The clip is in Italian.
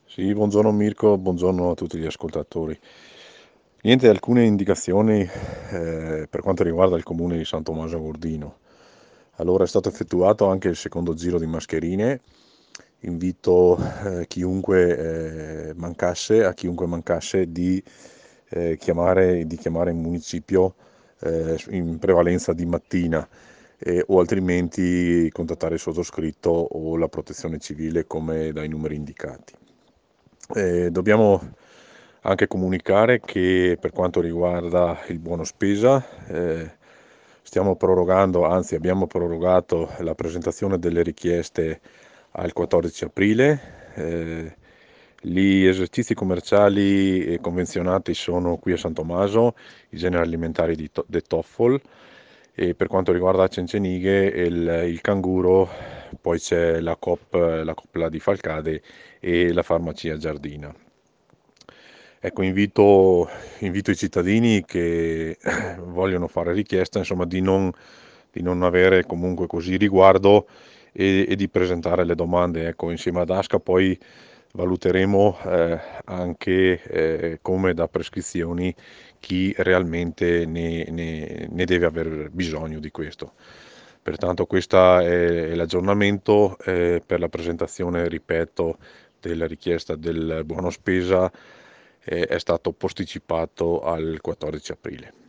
Sì, buongiorno Mirko, buongiorno a tutti gli ascoltatori. Niente, alcune indicazioni per quanto riguarda il comune di San Tommaso a Gordino. Allora è stato effettuato anche il secondo giro di mascherine. Invito a chiunque mancasse di chiamare il municipio in prevalenza di mattina o altrimenti contattare il sottoscritto o la protezione civile come dai numeri indicati. Dobbiamo anche comunicare che per quanto riguarda il buono spesa, stiamo prorogando, anzi abbiamo prorogato la presentazione delle richieste al 14 aprile. Gli esercizi commerciali e convenzionati sono qui a San Tommaso, i generi alimentari di De Toffol, e per quanto riguarda Cencenighe il Canguro, poi c'è la Copla di Falcade e la farmacia Giardina. Ecco, invito i cittadini che vogliono fare richiesta, insomma, di non avere comunque così riguardo e di presentare le domande. Ecco, insieme ad ASCA poi valuteremo anche come da prescrizioni chi realmente ne deve aver bisogno di questo. Pertanto questo è l'aggiornamento per la presentazione, ripeto, della richiesta del buono spesa è stato posticipato al 14 aprile.